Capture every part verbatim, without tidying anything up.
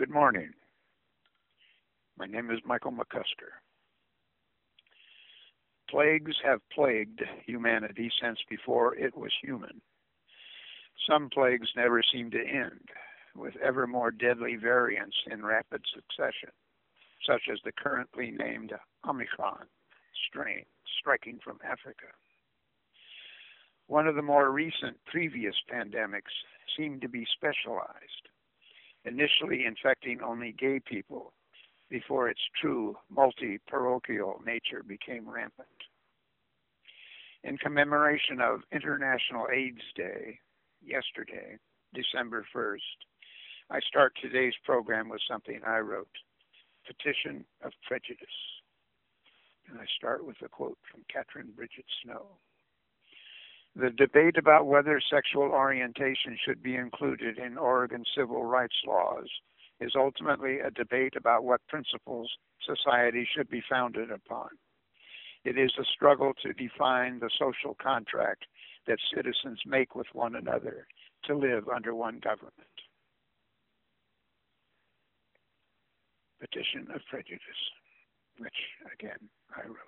Good morning. My name is Michael McCusker. Plagues have plagued humanity since before it was human. Some plagues never seem to end, with ever more deadly variants in rapid succession, such as the currently named Omicron strain striking from Africa. One of the more recent previous pandemics seemed to be specialized, initially infecting only gay people before its true multi-parochial nature became rampant. In commemoration of International AIDS Day, yesterday, December first, I start today's program with something I wrote, Petition of Prejudice. And I start with a quote from Catherine Bridget Snow. The debate about whether sexual orientation should be included in Oregon civil rights laws is ultimately a debate about what principles society should be founded upon. It is a struggle to define the social contract that citizens make with one another to live under one government. Petition of Prejudice, which, again, I wrote.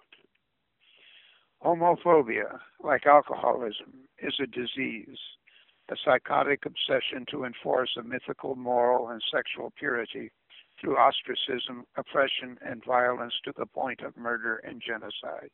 Homophobia, like alcoholism, is a disease, a psychotic obsession to enforce a mythical moral and sexual purity through ostracism, oppression, and violence to the point of murder and genocide.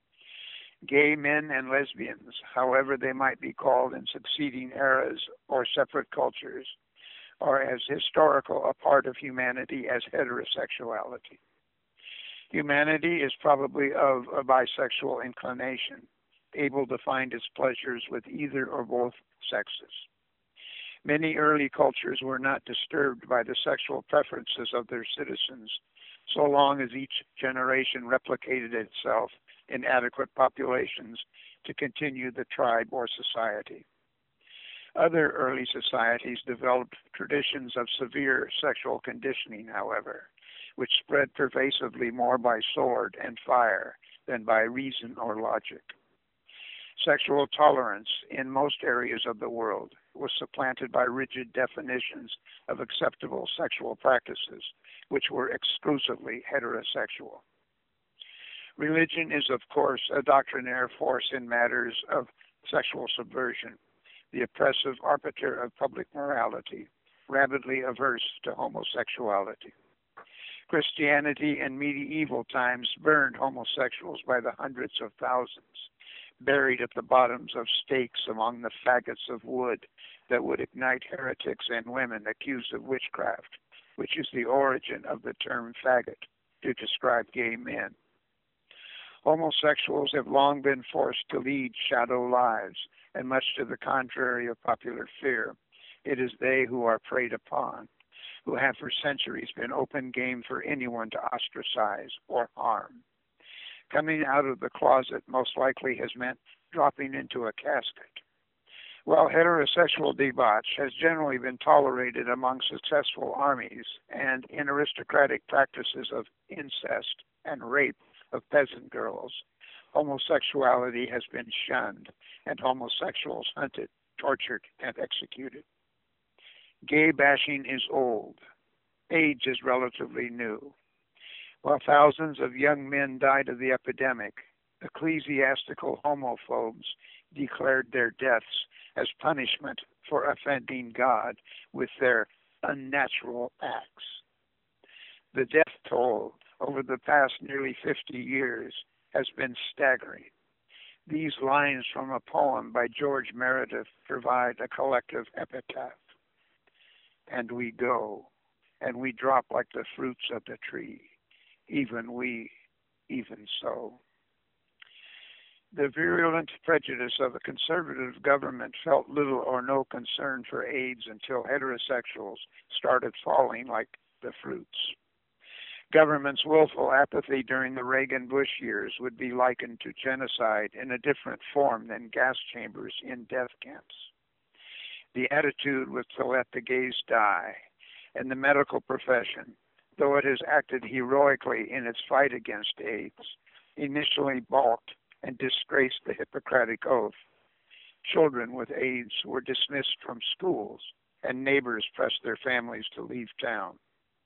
Gay men and lesbians, however they might be called in succeeding eras or separate cultures, are as historical a part of humanity as heterosexuality. Humanity is probably of a bisexual inclination, able to find its pleasures with either or both sexes. Many early cultures were not disturbed by the sexual preferences of their citizens, so long as each generation replicated itself in adequate populations to continue the tribe or society. Other early societies developed traditions of severe sexual conditioning, however, which spread pervasively more by sword and fire than by reason or logic. Sexual tolerance in most areas of the world was supplanted by rigid definitions of acceptable sexual practices, which were exclusively heterosexual. Religion is, of course, a doctrinaire force in matters of sexual subversion, the oppressive arbiter of public morality, rabidly averse to homosexuality. Christianity in medieval times burned homosexuals by the hundreds of thousands, buried at the bottoms of stakes among the faggots of wood that would ignite heretics and women accused of witchcraft, which is the origin of the term faggot to describe gay men. Homosexuals have long been forced to lead shadow lives, and much to the contrary of popular fear, it is they who are preyed upon, who have for centuries been open game for anyone to ostracize or harm. Coming out of the closet most likely has meant dropping into a casket. While heterosexual debauch has generally been tolerated among successful armies and in aristocratic practices of incest and rape of peasant girls, homosexuality has been shunned and homosexuals hunted, tortured, and executed. Gay bashing is old. AIDS is relatively new. While thousands of young men died of the epidemic, ecclesiastical homophobes declared their deaths as punishment for offending God with their unnatural acts. The death toll over the past nearly fifty years has been staggering. These lines from a poem by George Meredith provide a collective epitaph. And we go, and we drop like the fruits of the tree, even we, even so. The virulent prejudice of a conservative government felt little or no concern for AIDS until heterosexuals started falling like the fruits. Government's willful apathy during the Reagan-Bush years would be likened to genocide in a different form than gas chambers in death camps. The attitude was to let the gays die, and the medical profession, though it has acted heroically in its fight against AIDS, initially balked and disgraced the Hippocratic Oath. Children with AIDS were dismissed from schools, and neighbors pressed their families to leave town.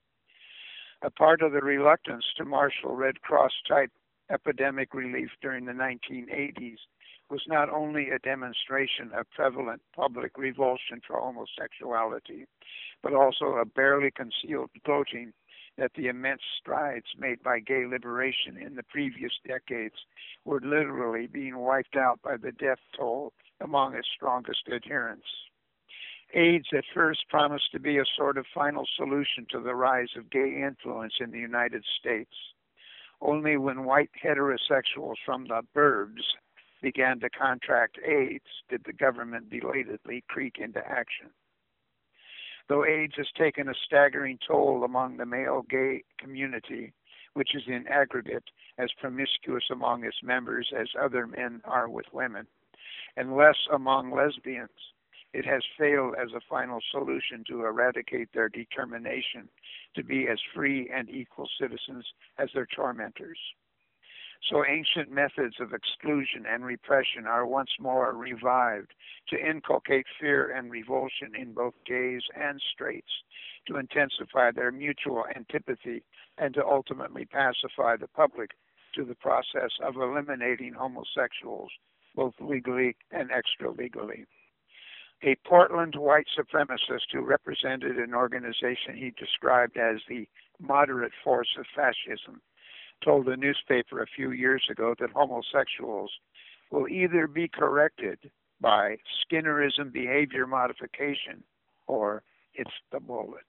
A part of the reluctance to marshal Red Cross-type epidemic relief during the nineteen eighties was not only a demonstration of prevalent public revulsion for homosexuality, but also a barely concealed gloating that the immense strides made by gay liberation in the previous decades were literally being wiped out by the death toll among its strongest adherents. AIDS at first promised to be a sort of final solution to the rise of gay influence in the United States. Only when white heterosexuals from the burbs began to contract AIDS did the government belatedly creep into action. Though AIDS has taken a staggering toll among the male gay community, which is in aggregate as promiscuous among its members as other men are with women, and less among lesbians, it has failed as a final solution to eradicate their determination to be as free and equal citizens as their tormentors. So ancient methods of exclusion and repression are once more revived to inculcate fear and revulsion in both gays and straights, to intensify their mutual antipathy, and to ultimately pacify the public to the process of eliminating homosexuals, both legally and extra-legally. A Portland white supremacist who represented an organization he described as the moderate force of fascism told a newspaper a few years ago that homosexuals will either be corrected by Skinnerism behavior modification or it's the bullet.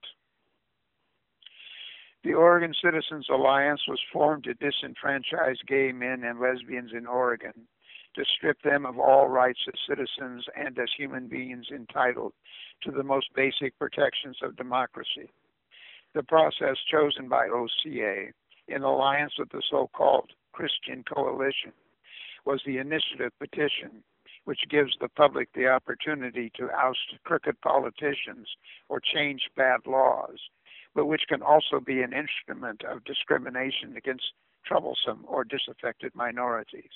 The Oregon Citizens Alliance was formed to disenfranchise gay men and lesbians in Oregon, to strip them of all rights as citizens and as human beings entitled to the most basic protections of democracy. The process chosen by O C A, in alliance with the so-called Christian Coalition, was the initiative petition, which gives the public the opportunity to oust crooked politicians or change bad laws, but which can also be an instrument of discrimination against troublesome or disaffected minorities.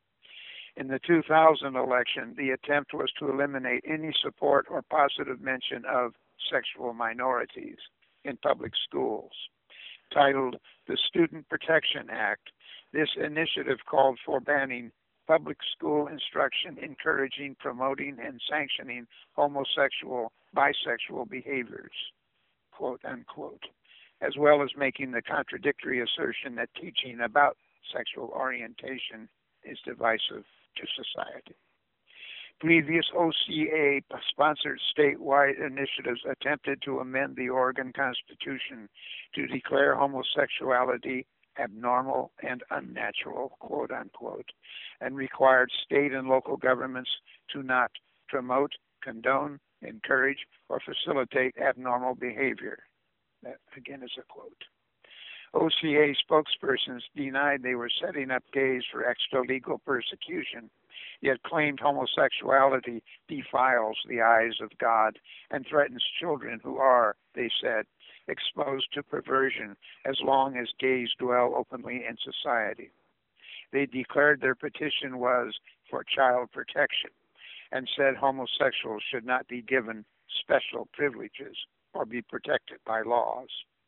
In the two thousand election, the attempt was to eliminate any support or positive mention of sexual minorities in public schools. Titled the Student Protection Act, this initiative called for banning public school instruction encouraging, promoting, and sanctioning homosexual, bisexual behaviors, quote unquote, as well as making the contradictory assertion that teaching about sexual orientation is divisive to society. Previous O C A-sponsored statewide initiatives attempted to amend the Oregon Constitution to declare homosexuality abnormal and unnatural, quote unquote, and required state and local governments to not promote, condone, encourage, or facilitate abnormal behavior. That, again, is a quote. O C A spokespersons denied they were setting up gays for extra-legal persecution, yet claimed homosexuality defiles the eyes of God and threatens children who are, they said, exposed to perversion as long as gays dwell openly in society. They declared their petition was for child protection and said homosexuals should not be given special privileges or be protected by laws.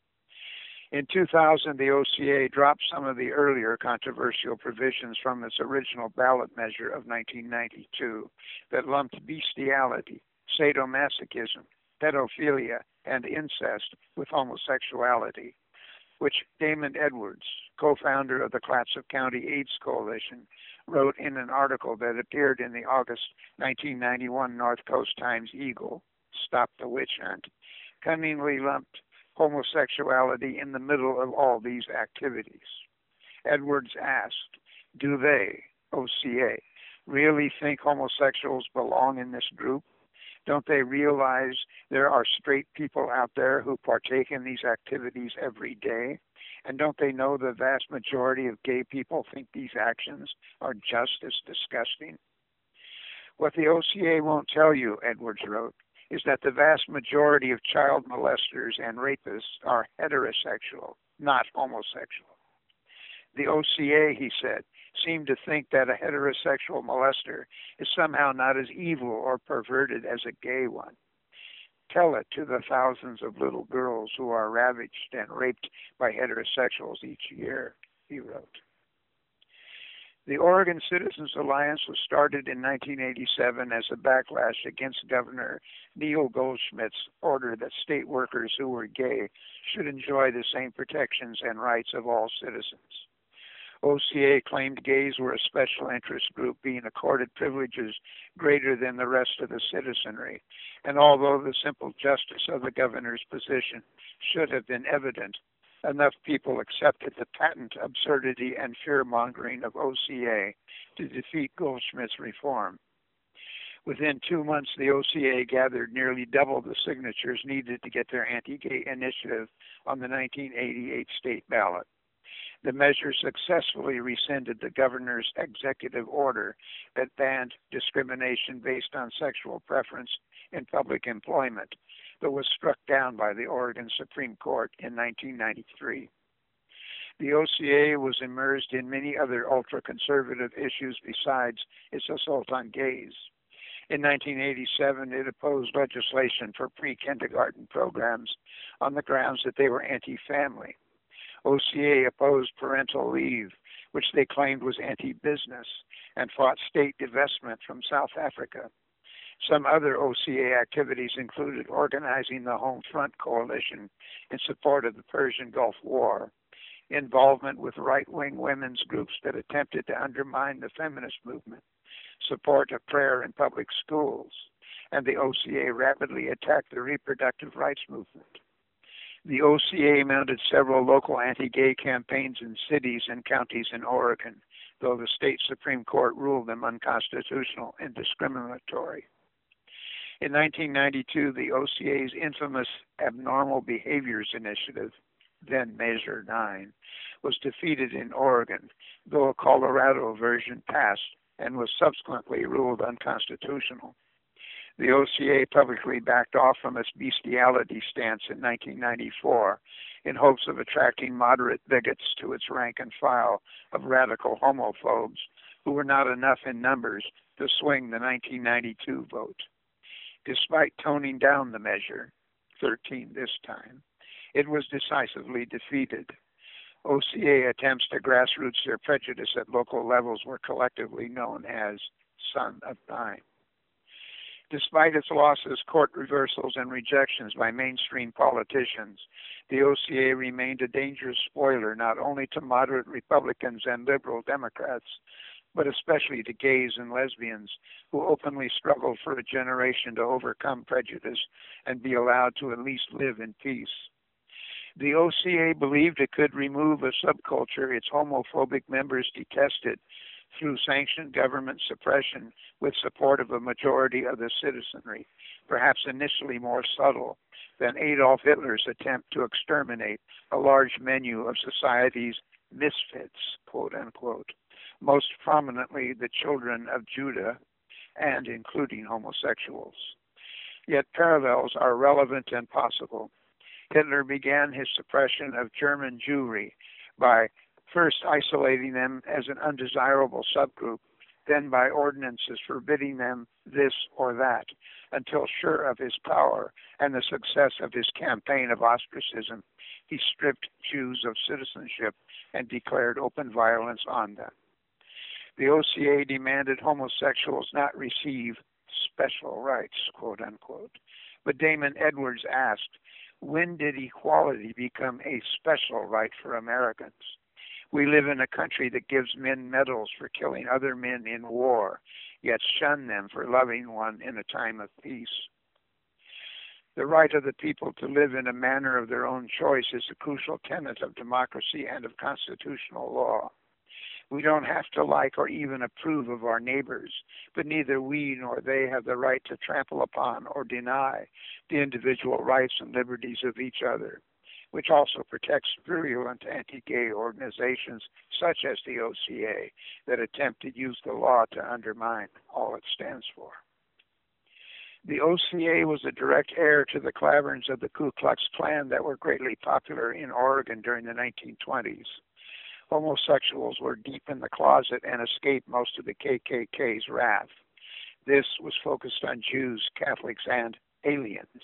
In two thousand, the O C A dropped some of the earlier controversial provisions from its original ballot measure of nineteen ninety-two that lumped bestiality, sadomasochism, pedophilia, and incest with homosexuality, which Damon Edwards, co-founder of the Clatsop County AIDS Coalition, wrote in an article that appeared in the August nineteen ninety-one North Coast Times-Eagle, Stop the Witch Hunt, cunningly lumped homosexuality in the middle of all these activities. Edwards asked, do they, O C A, really think homosexuals belong in this group? Don't they realize there are straight people out there who partake in these activities every day? And don't they know the vast majority of gay people think these actions are just as disgusting? What the O C A won't tell you, Edwards wrote, is that the vast majority of child molesters and rapists are heterosexual, not homosexual. The O C A, he said, seemed to think that a heterosexual molester is somehow not as evil or perverted as a gay one. Tell it to the thousands of little girls who are ravaged and raped by heterosexuals each year, he wrote. The Oregon Citizens Alliance was started in nineteen eighty-seven as a backlash against Governor Neil Goldschmidt's order that state workers who were gay should enjoy the same protections and rights of all citizens. O C A claimed gays were a special interest group being accorded privileges greater than the rest of the citizenry, and although the simple justice of the governor's position should have been evident, enough people accepted the patent absurdity and fear-mongering of O C A to defeat Goldschmidt's reform. Within two months, the O C A gathered nearly double the signatures needed to get their anti-gay initiative on the nineteen eighty-eight state ballot. The measure successfully rescinded the governor's executive order that banned discrimination based on sexual preference in public employment, but was struck down by the Oregon Supreme Court in nineteen ninety-three. The O C A was immersed in many other ultra-conservative issues besides its assault on gays. In nineteen eighty-seven, it opposed legislation for pre-kindergarten programs on the grounds that they were anti-family. O C A opposed parental leave, which they claimed was anti-business, and fought state divestment from South Africa. Some other O C A activities included organizing the Home Front Coalition in support of the Persian Gulf War, involvement with right-wing women's groups that attempted to undermine the feminist movement, support of prayer in public schools, and the O C A rapidly attacked the reproductive rights movement. The O C A mounted several local anti-gay campaigns in cities and counties in Oregon, though the state Supreme Court ruled them unconstitutional and discriminatory. In nineteen ninety-two, the O C A's infamous Abnormal Behaviors Initiative, then Measure nine, was defeated in Oregon, though a Colorado version passed and was subsequently ruled unconstitutional. The O C A publicly backed off from its bestiality stance in nineteen ninety-four in hopes of attracting moderate bigots to its rank and file of radical homophobes who were not enough in numbers to swing the nineteen ninety-two vote. Despite toning down the measure, thirteen this time, it was decisively defeated. O C A attempts to grassroots their prejudice at local levels were collectively known as Son of Nine. Despite its losses, court reversals, and rejections by mainstream politicians, the O C A remained a dangerous spoiler not only to moderate Republicans and liberal Democrats, but especially to gays and lesbians who openly struggled for a generation to overcome prejudice and be allowed to at least live in peace. The O C A believed it could remove a subculture its homophobic members detested through sanctioned government suppression with support of a majority of the citizenry, perhaps initially more subtle than Adolf Hitler's attempt to exterminate a large menu of society's misfits, quote unquote, most prominently the children of Judah and including homosexuals. Yet parallels are relevant and possible. Hitler began his suppression of German Jewry by first isolating them as an undesirable subgroup, then by ordinances forbidding them this or that, until sure of his power and the success of his campaign of ostracism, he stripped Jews of citizenship and declared open violence on them. The O C A demanded homosexuals not receive special rights, quote unquote. But Damon Edwards asked, when did equality become a special right for Americans? We live in a country that gives men medals for killing other men in war, yet shun them for loving one in a time of peace. The right of the people to live in a manner of their own choice is a crucial tenet of democracy and of constitutional law. We don't have to like or even approve of our neighbors, but neither we nor they have the right to trample upon or deny the individual rights and liberties of each other, which also protects virulent anti-gay organizations such as the O C A that attempt to use the law to undermine all it stands for. The O C A was a direct heir to the claverns of the Ku Klux Klan that were greatly popular in Oregon during the nineteen twenties. Homosexuals were deep in the closet and escaped most of the K K K's wrath. This was focused on Jews, Catholics, and aliens,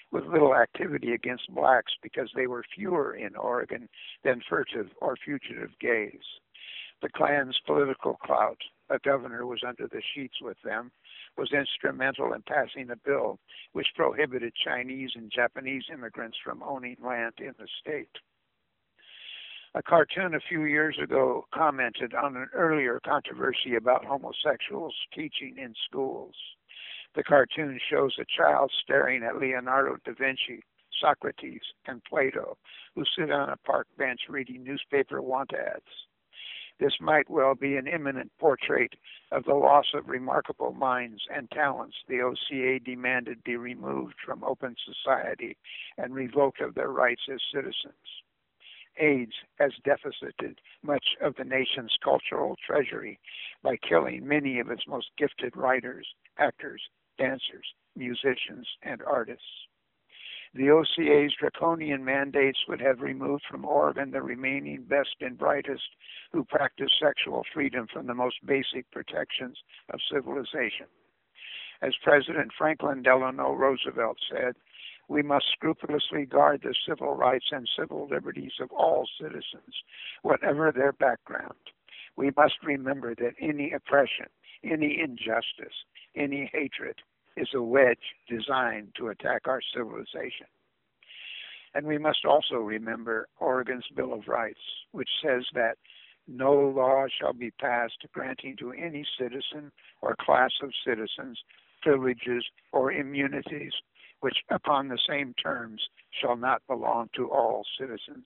with little activity against blacks because they were fewer in Oregon than furtive or fugitive gays. The Klan's political clout, a governor was under the sheets with them, was instrumental in passing a bill which prohibited Chinese and Japanese immigrants from owning land in the state. A cartoon a few years ago commented on an earlier controversy about homosexuals teaching in schools. The cartoon shows a child staring at Leonardo da Vinci, Socrates, and Plato, who sit on a park bench reading newspaper want ads. This might well be an imminent portrait of the loss of remarkable minds and talents the O C A demanded be removed from open society and revoked of their rights as citizens. AIDS has deficited much of the nation's cultural treasury by killing many of its most gifted writers, actors, dancers, musicians, and artists. The O C A's draconian mandates would have removed from Oregon the remaining best and brightest who practice sexual freedom from the most basic protections of civilization. As President Franklin Delano Roosevelt said, we must scrupulously guard the civil rights and civil liberties of all citizens, whatever their background. We must remember that any oppression, any injustice, any hatred is a wedge designed to attack our civilization. And we must also remember Oregon's Bill of Rights, which says that no law shall be passed granting to any citizen or class of citizens privileges or immunities which upon the same terms shall not belong to all citizens.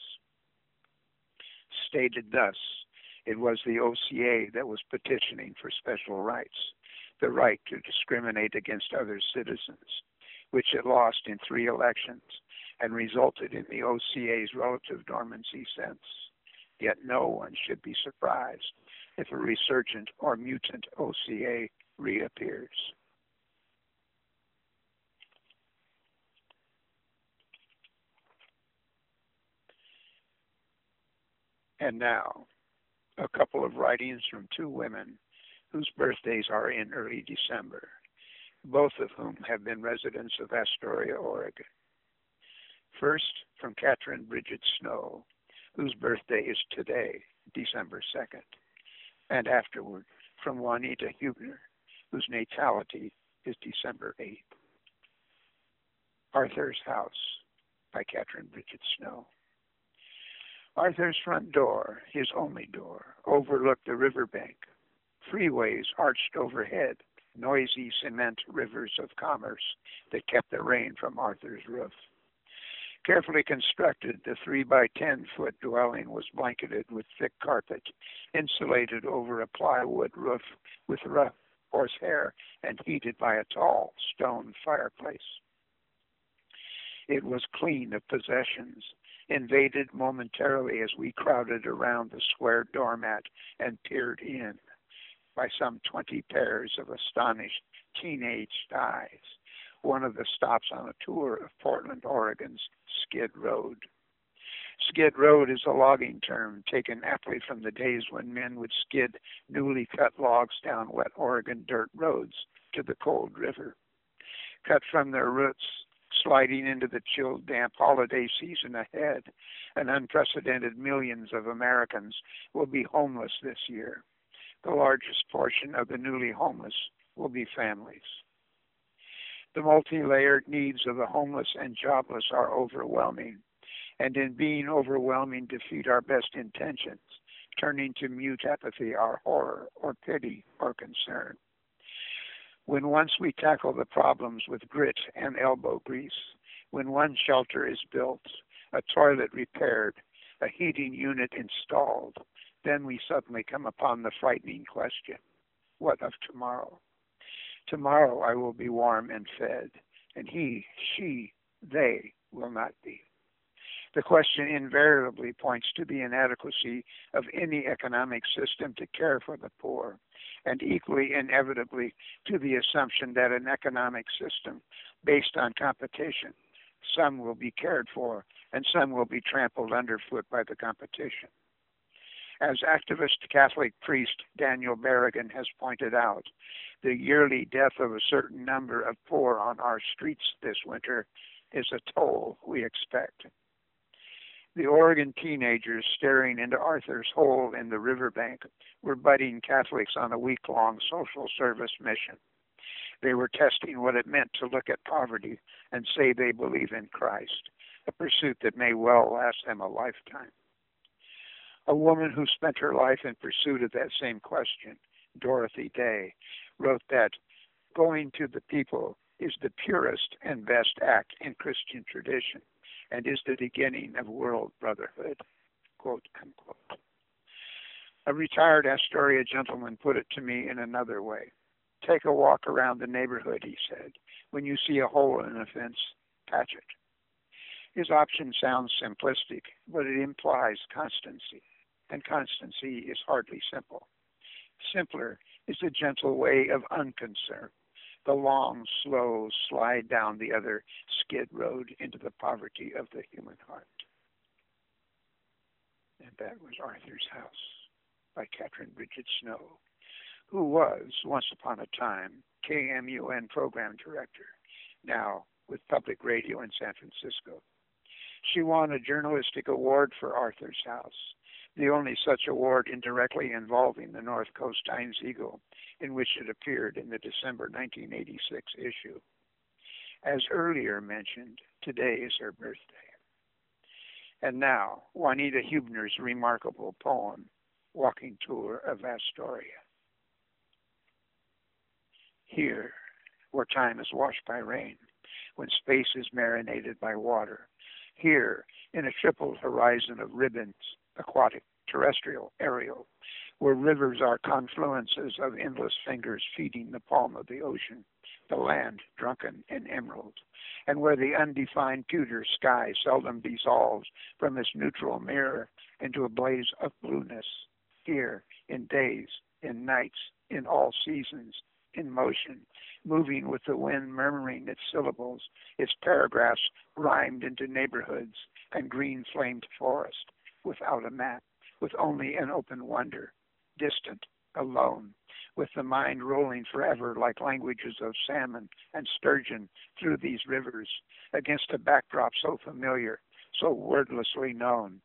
Stated thus, it was the O C A that was petitioning for special rights, the right to discriminate against other citizens, which it lost in three elections and resulted in the O C A's relative dormancy since. Yet no one should be surprised if a resurgent or mutant O C A reappears. And now, a couple of writings from two women whose birthdays are in early December, both of whom have been residents of Astoria, Oregon. First, from Catherine Bridget Snow, whose birthday is today, December second, and afterward from Juanita Hubner, whose natality is December eighth. Arthur's House by Catherine Bridget Snow. Arthur's front door, his only door, overlooked the riverbank. Freeways arched overhead, noisy cement rivers of commerce that kept the rain from Arthur's roof. Carefully constructed, the three by ten foot dwelling was blanketed with thick carpet, insulated over a plywood roof with rough horsehair, and heated by a tall stone fireplace. It was clean of possessions, invaded momentarily as we crowded around the square doormat and peered in by some twenty pairs of astonished teenage eyes, one of the stops on a tour of Portland, Oregon's Skid Road. Skid Road is a logging term taken aptly from the days when men would skid newly cut logs down wet Oregon dirt roads to the cold river. Cut from their roots, sliding into the chilled, damp holiday season ahead, an unprecedented millions of Americans will be homeless this year. The largest portion of the newly homeless will be families. The multi-layered needs of the homeless and jobless are overwhelming, and in being overwhelming defeat our best intentions, turning to mute apathy our horror or pity or concern. When once we tackle the problems with grit and elbow grease, when one shelter is built, a toilet repaired, a heating unit installed, then we suddenly come upon the frightening question, what of tomorrow? Tomorrow I will be warm and fed, and he, she, they will not be. The question invariably points to the inadequacy of any economic system to care for the poor, and equally inevitably to the assumption that an economic system based on competition, some will be cared for and some will be trampled underfoot by the competition. As activist Catholic priest Daniel Berrigan has pointed out, the yearly death of a certain number of poor on our streets this winter is a toll we expect. The Oregon teenagers staring into Arthur's hole in the riverbank were budding Catholics on a week-long social service mission. They were testing what it meant to look at poverty and say they believe in Christ, a pursuit that may well last them a lifetime. A woman who spent her life in pursuit of that same question, Dorothy Day, wrote that going to the people is the purest and best act in Christian tradition and is the beginning of world brotherhood, quote unquote. A retired Astoria gentleman put it to me in another way. Take a walk around the neighborhood, he said. When you see a hole in a fence, patch it. His option sounds simplistic, but it implies constancy, and constancy is hardly simple. Simpler is the gentle way of unconcern, the long, slow slide down the other skid road into the poverty of the human heart. And that was Arthur's House by Catherine Bridget Snow, who was, once upon a time, K M U N program director, now with public radio in San Francisco. She won a journalistic award for Arthur's House, the only such award indirectly involving the North Coast Times-Eagle, in which it appeared in the December nineteen eighty-six issue. As earlier mentioned, today is her birthday. And now, Juanita Huebner's remarkable poem, Walking Tour of Astoria. Here, where time is washed by rain, when space is marinated by water, here, in a triple horizon of ribbons, aquatic, terrestrial, aerial, where rivers are confluences of endless fingers feeding the palm of the ocean, the land drunken in emerald, and where the undefined pewter sky seldom dissolves from its neutral mirror into a blaze of blueness, here, in days, in nights, in all seasons, in motion, moving with the wind murmuring its syllables, its paragraphs rhymed into neighborhoods and green-flamed forest, without a map, with only an open wonder, distant, alone, with the mind rolling forever like languages of salmon and sturgeon through these rivers, against a backdrop so familiar, so wordlessly known.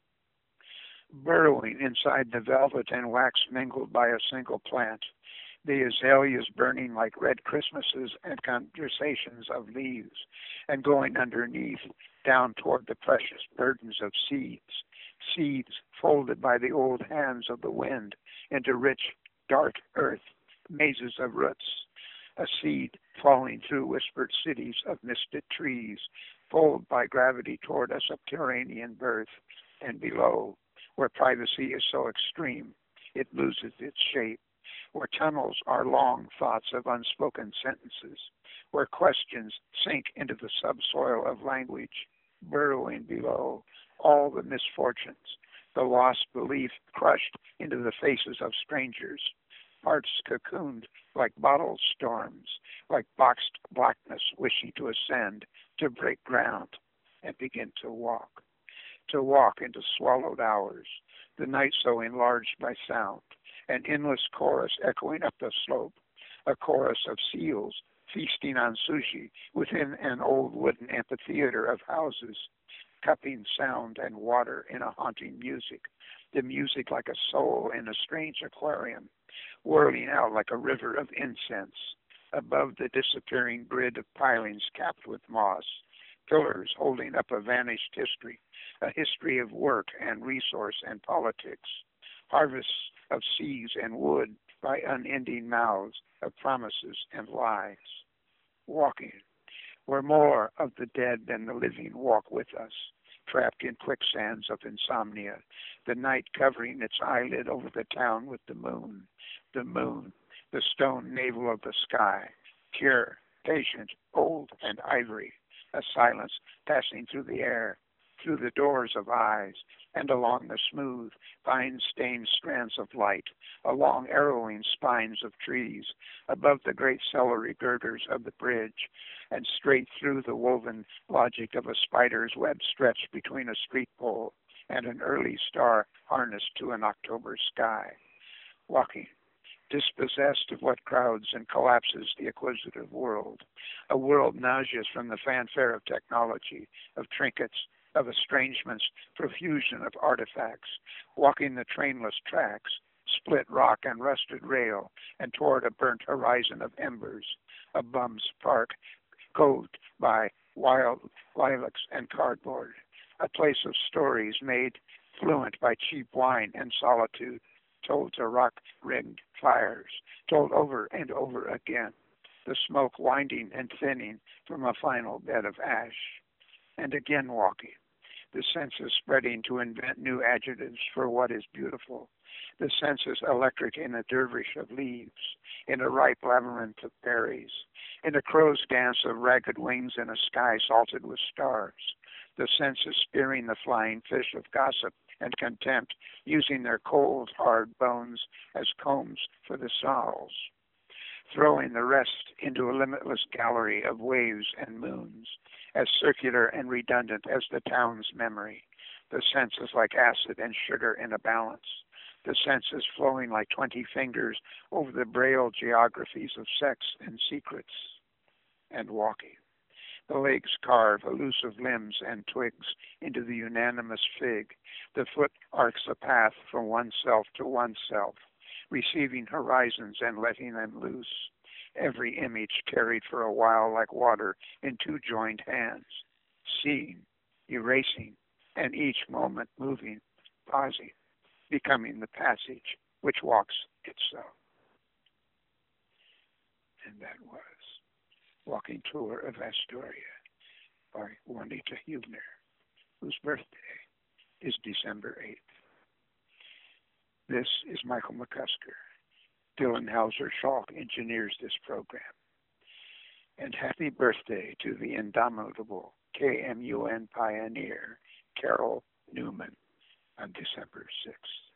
Burrowing inside the velvet and wax mingled by a single plant, the azaleas burning like red Christmases and conversations of leaves, and going underneath, down toward the precious burdens of seeds, seeds folded by the old hands of the wind into rich, dark earth, mazes of roots, a seed falling through whispered cities of misted trees, pulled by gravity toward a subterranean birth, and below, where privacy is so extreme, it loses its shape, where tunnels are long thoughts of unspoken sentences, where questions sink into the subsoil of language, burrowing below all the misfortunes, the lost belief crushed into the faces of strangers, hearts cocooned like bottled storms, like boxed blackness wishing to ascend, to break ground, and begin to walk, to walk into swallowed hours, the night so enlarged by sound, an endless chorus echoing up the slope, a chorus of seals feasting on sushi within an old wooden amphitheater of houses, cupping sound and water in a haunting music, the music like a soul in a strange aquarium, whirling out like a river of incense, above the disappearing grid of pilings capped with moss, pillars holding up a vanished history, a history of work and resource and politics, harvests of seas and wood by unending mouths of promises and lies. Walking, where more of the dead than the living walk with us, trapped in quicksands of insomnia, the night covering its eyelid over the town with the moon, the moon, the stone navel of the sky, pure, patient, old, and ivory, a silence passing through the air, through the doors of eyes, and along the smooth, vine-stained strands of light, along arrowing spines of trees, above the great celery girders of the bridge, and straight through the woven logic of a spider's web stretched between a street pole and an early star harnessed to an October sky. Walking, dispossessed of what crowds and collapses the acquisitive world, a world nauseous from the fanfare of technology, of trinkets, of estrangements, profusion of artifacts, walking the trainless tracks, split rock and rusted rail, and toward a burnt horizon of embers, a bum's park, coved by wild lilacs and cardboard, a place of stories made fluent by cheap wine and solitude, told to rock-ringed fires, told over and over again, the smoke winding and thinning from a final bed of ash, and again walking, the senses spreading to invent new adjectives for what is beautiful, the senses electric in a dervish of leaves, in a ripe labyrinth of berries, in a crow's dance of ragged wings in a sky salted with stars, the senses spearing the flying fish of gossip and contempt, using their cold, hard bones as combs for the sawls, throwing the rest into a limitless gallery of waves and moons, as circular and redundant as the town's memory, the senses like acid and sugar in a balance, the senses flowing like twenty fingers over the braille geographies of sex and secrets, and walking. The legs carve elusive limbs and twigs into the unanimous fig. The foot arcs a path from oneself to oneself, receiving horizons and letting them loose. Every image carried for a while like water in two joined hands, seeing, erasing, and each moment moving, pausing, becoming the passage which walks itself. And that was Walking Tour of Astoria by Juanita Huebner, whose birthday is December eighth. This is Michael McCusker. Dylan Hauser-Schalk engineers this program. And happy birthday to the indomitable K M U N pioneer, Carol Newman, on December sixth.